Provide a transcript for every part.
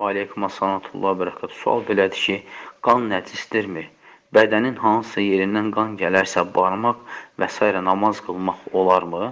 Aleykum assalatullah və bərəkət. Sual belədir ki, qan nəcisdirmi? Bədənin hansı yerindən qan gələrsə barmaq və s. namaz qılmaq olarmı?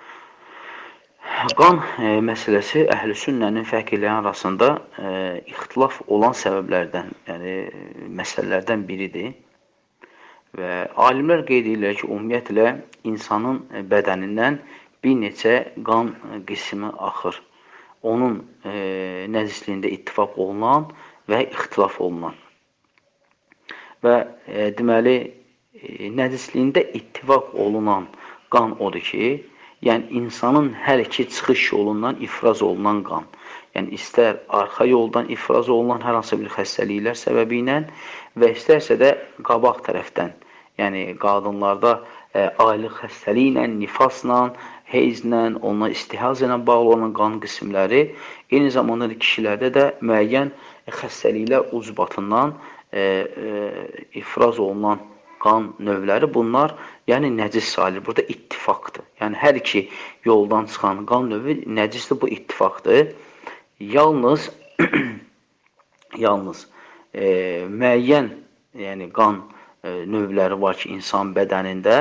Qan məsələsi əhl-i sünnənin fəqihlərin arasında ixtilaf olan səbəblərdən, yəni məsələlərdən biridir. Və alimlər qeyd edirlər ki, ümumiyyətlə insanın bədənindən bir neçə qan qismi axır. Onun nəcisliyində ittifaq olunan və ixtilaf olunan. Və deməli, nəcisliyində ittifaq olunan qan odur ki, yəni insanın hər iki çıxış yolundan ifraz olunan qan. Yəni istər arxa yoldan ifraz olunan hər hansı bir xəstəliklər səbəbi ilə və istərsə də qabaq tərəfdən. Yəni qadınlarda aylıq xəstəliklə, nifasla, heyzlə, onunla istihaz ilə bağlı olan qan qismləri, eyni zamanda kişilərdə də müəyyən xəstəliklər ucbatından ifraz olunan qan növləri bunlar, yəni nəcis sayılır. Burada ittifaqdır. Yəni hər iki yoldan çıxan qan növü nəcisdir, bu ittifaqdır. Yalnız müəyyən yəni qan növləri var ki, insan bədənində,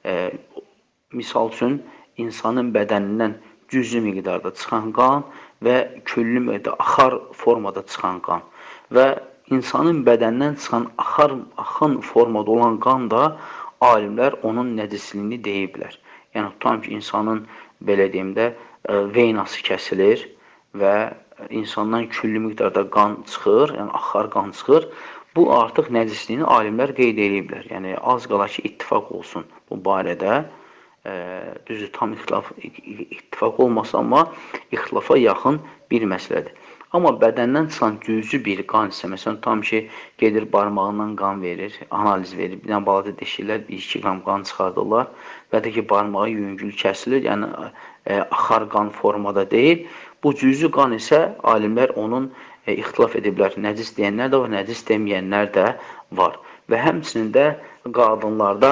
misal üçün, insanın bədənindən cüzi miqdarda çıxan qan və küllü miqdarda axar formada çıxan qan və insanın bədəndən çıxan axın formada olan qan da alimlər onun nəcisliyini deyiblər. Yəni, tutam ki, insanın, belə deyim də, veynası kəsilir və insandan küllü miqdarda qan çıxır, yəni axar qan çıxır. Bu artıq nəcisliyini alimlər qeyd ediblər. Yəni, az qala ki, ittifaq olsun bu barədə. Düzdür, tam ittifaq olmasa, amma ixtilafa yaxın bir məsələdir. Amma bədəndən çıxan cüzi bir qan isə, məsələn, tam ki, gedir barmağından qan verir, analiz verir, bir dənə balaca deşirlər, 1-2 qram qan çıxardırlar və də ki, barmağı yüngül kəsilir, yəni axar qan formada deyil. Bu cüzi qan isə alimlər onun ixtilaf ediblər. Nəcis deyənlər də var, nəcis deməyənlər də var. Və həmçinin də qadınlarda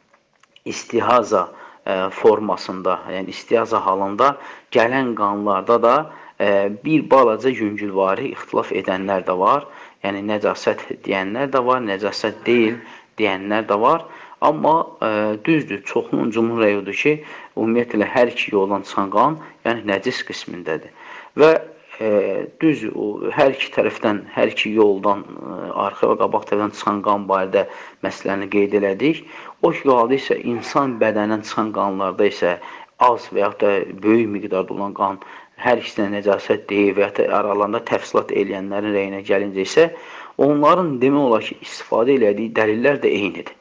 istihaza formasında, yəni istihaza halında gələn qanlarda da bir balaca yüngülvari ixtilaf edənlər də var. Yəni, nəcasət deyənlər də var, nəcasət deyil deyənlər də var. Amma düzdür, çoxunun cümhur rəyi odur ki, ümumiyyətlə hər iki yoldan çıxan qan, yəni nəcis qismindədir. Və düzdür, hər iki tərəfdən, hər iki yoldan, arxa və qabaq tərəfdən çıxan qan barədə məsələni qeyd elədik. O ki, qaldı isə insan bədənindən çıxan qanlarda isə az və yaxud da böyük miqdarda olan qan hər ikisinə nəcasət deyil və yaxud da aralarında təfsilat eləyənlərin rəyinə gəlincə isə onların demək olar ki, istifadə elədiyi dəlillər də eynidir.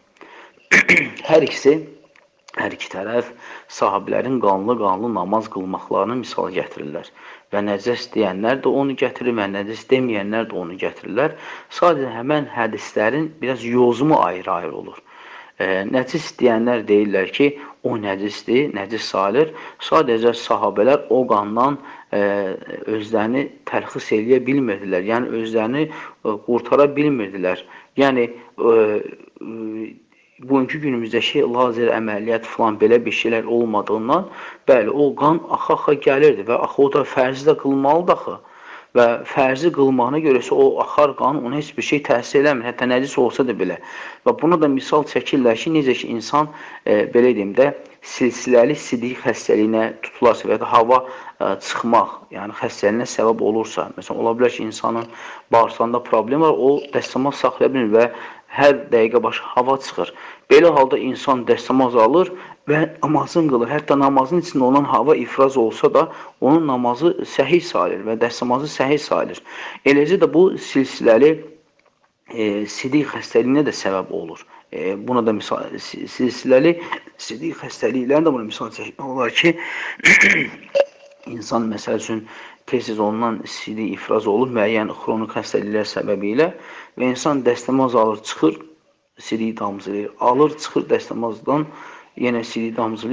Hər iki tərəf sahabilərin qanlı namaz qılmaqlarını misal gətirirlər. Və nəcis deyənlər də onu gətirir və nəcis deməyənlər də onu gətirirlər. Sadəcə həmən hədislərin biraz yozumu ayrı-ayrı olur. Nəcis deyənlər deyirlər ki, o nəcisdir, nəcis sayılır. Sadəcə sahabələr o qandan özlərini tərxis eləyə bilmirdilər. Yəni, özlərini qurtara bilmirdilər. Yəni, bugünkü günümüzdəki lazer əməliyyat falan belə bir şeylər olmadığından, bəli, o qan axa-axa gəlirdi və axı o da fərzi də qılmalıdır axı. Və fərzi qılmağına görəsə o axar qan ona heç bir şey təsir eləmir, hətta nəcis olsa da belə. Və buna da misal çəkirlər ki, necə ki, insan, belə deyim də, silsiləli sidik xəstəliyinə tutularsa və ya da hava çıxmaq, yəni xəstəliyinə səbəb olursa, məsələn, ola bilər ki, insanın bağırsağında problem var, o dəstəmaz saxlaya bilmir və hər dəqiqə başı hava çıxır. Belə halda insan dəstəmaz alır və namazını qılır. Hətta namazın içində olan hava ifraz olsa da, onun namazı səhih sayılır və dəstəmazı səhih sayılır. Eləcə də bu silsiləli sidik xəstəliyinə də səbəb olur. Buna da misal, silsiləli sidik xəstəliklərini də buna misal çəkmək olar ki, insan məsəl üçün tez-tez ondan sidik ifraz olur, müəyyən xronik xəstəliklər səbəbi ilə və insan dəstəmaz alır, çıxır, sidik damcılayır, alır, çıxır dəstəmazdan, yenə sidik damcılayır.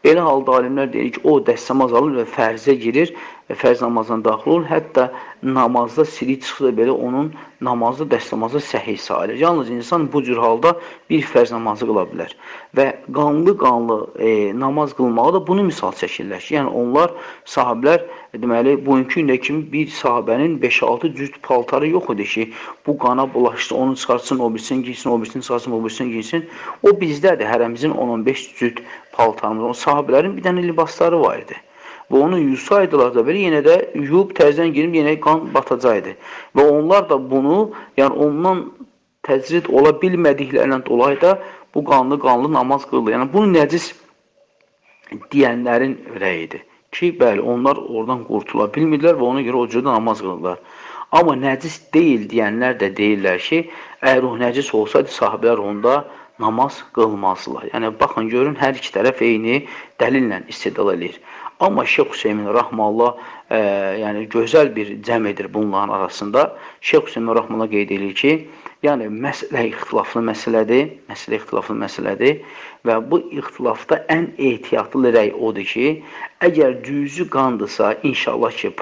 Belə halda alimlər deyir ki, o dəstəmaz alır və fərzə girir və fərz namazına daxil olur. Hətta namazda silik çıxsa belə onun namazda dəstəmazı səhih sayılır. Yalnız insan bu cür halda bir fərz namazı qıla bilər. Və qanlı namaz qılmağı da bunu misal çəkirlər ki, yəni onlar sahabələr deməli bugünkü gündə kimi bir sahabənin 5-6 cüt paltarı yox idi ki, bu qana bulaşdı, onu çıxartsın, o birisini giysin, o birisini çıxartsın, o birisini giysin. O bizdədir, hərəmizin 10-15 cüt paltarımız. O sahabələrin bir dənə libasları var idi. Və onu yusaydılar da belə, yenə də yuyub təzdən girib yenə qan batacaqdı. Və onlar da bunu, yəni ondan təcrid ola bilmədiklərindən dolayı da bu qanlı namaz qıldı. Yəni bunu nəcis deyənlərin rəyidir ki, bəli, onlar oradan qurtula bilmirlər və ona görə o cürdə namaz qılırlar. Amma nəcis deyil deyənlər də deyirlər ki, əgər o nəcis olsaydı, sahabələr onda namaz qılmazdılar. Yəni, baxın, görün, hər iki tərəf eyni dəlillə istidlal edir. Amma Şeyx Hüseymin Rahmanullah yəni gözəl bir cəm edir bunların arasında. Şeyx Hüseymin Rahmanullah qeyd edir ki, yəni məsələ ixtilaflı məsələdir və bu ixtilafda ən ehtiyatlı rəy odur ki, əgər cüzü qandırsa, inşallah ki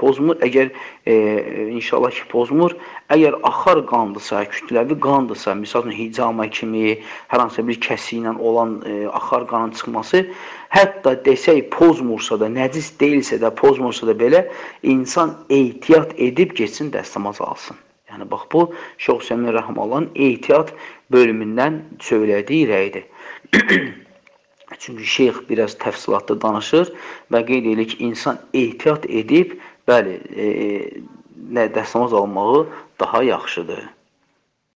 pozmur, əgər axar qandırsa, kütləvi qandırsa, misal hicama kimi, hər hansısa bir kəsi ilə olan axar qanın çıxması, hətta desək pozmursa da, nəcis deyilsə də, pozmursa da belə, insan ehtiyat edib geçsin, dəstəmaz alsın. Yəni, bax, bu, Şeyx Hüseymin Rəhməllahın ehtiyat bölümündən söylədiyi rəydir. Çünki şeyx biraz təfsilatlı danışır və qeyd edir ki, insan ehtiyat edib, bəli, dəstəmaz almağı daha yaxşıdır.